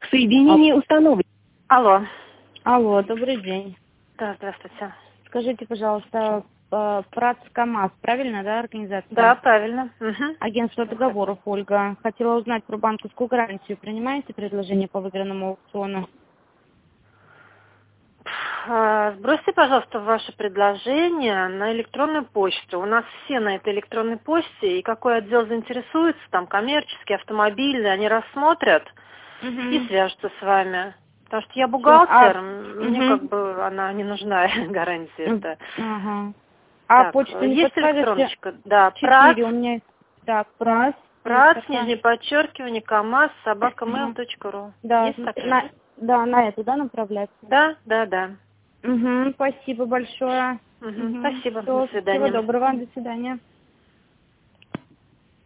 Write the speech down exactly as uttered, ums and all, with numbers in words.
Соединение установлено. Алло. Алло, добрый день. Да, здравствуйте. Скажите, пожалуйста, э, ПРАЦ КамАЗ, правильно, да, организация? Да, правильно. Угу. Агентство договоров, Ольга. Хотела узнать про банковскую гарантию. Принимаете предложение по выигранному аукциону? А, Сбросьте, пожалуйста, ваше предложение на электронную почту. У нас все на этой электронной почте, и какой отдел заинтересуется, там коммерческий, автомобильный, они рассмотрят Угу. и свяжутся с вами. Потому что я бухгалтер, А, мне угу. как бы она не нужна, гарантия эта. Ага. А Так, почту не есть подскажете? электроночка? Да, ПРАЦ, Четыре у меня. Так, ПРАЦ. ПРАЦ, нижнее подчеркивание, КамАЗ, собака mail точка ру. Да, Есть такая? на, да, на эту, да, направляться? Да, да, да. Угу, спасибо большое. Угу. Угу. Спасибо, Всё, до свидания. всего доброго, до свидания.